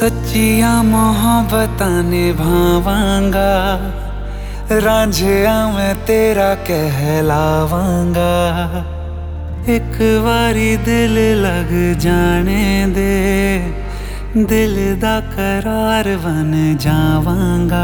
सच्चियां मोहब्बतां निभावांगा, रांझिया मैं तेरा कहलावांगा। एक बारी दिल लग जाने दे, दिल दा करार बन जावांगा।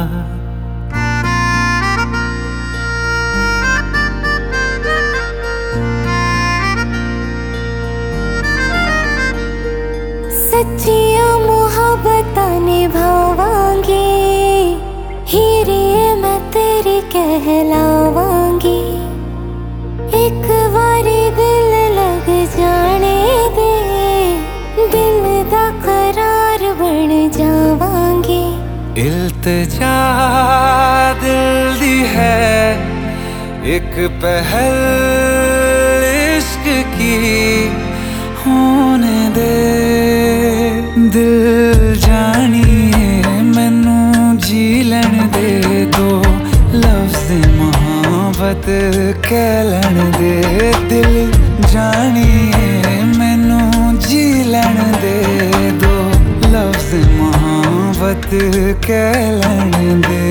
सच्चियां मोहब्बतां निभावांगी, हीरे मैं तेरी कहलावांगी। एक बारी दिल लग जाने दे, दिल दा करार बन जावांगी। इल्तिजा दिल दी है एक पहल इश्क की, होने दे दिल जानिए मैनू जी लैण दे। दो लफ्ज़ मोहब्बत कह लैण दे, दिल जानिए मैनू जी लैण दे। दो लफ्ज़ मोहब्बत कह लैण दे।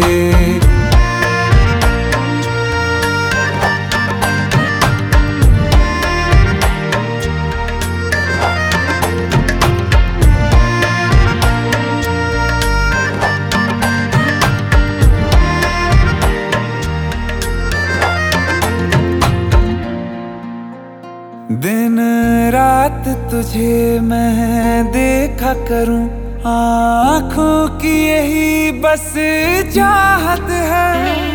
दिन रात तुझे मैं देखा करूं, आँखों की यही बस चाहत है।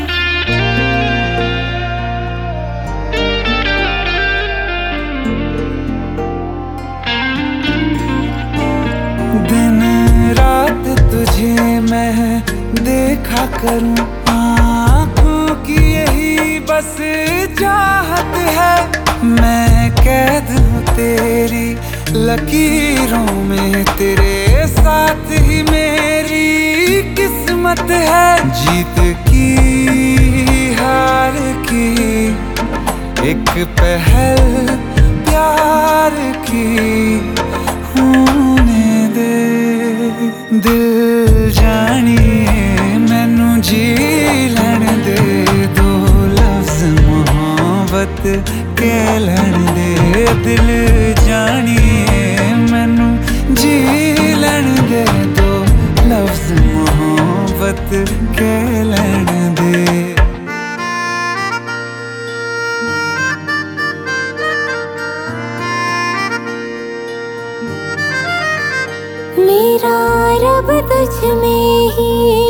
दिन रात तुझे मैं देखा करूं, आँखों की यही बस चाहत है। मैं कैद हूँ तेरी लकीरों में, तेरे साथ ही मेरी किस्मत है। जीत की हार की एक पहल प्यार की, होने दे दिल जानिए मैनू जी लैण दे। दो लफ्ज़ मोहब्बत कह लैण दे, दिल जानिए मैनू जी लैण दे। दो लफ्ज़ मोहब्बत कह लैण दे। मेरा रब तुझ में ही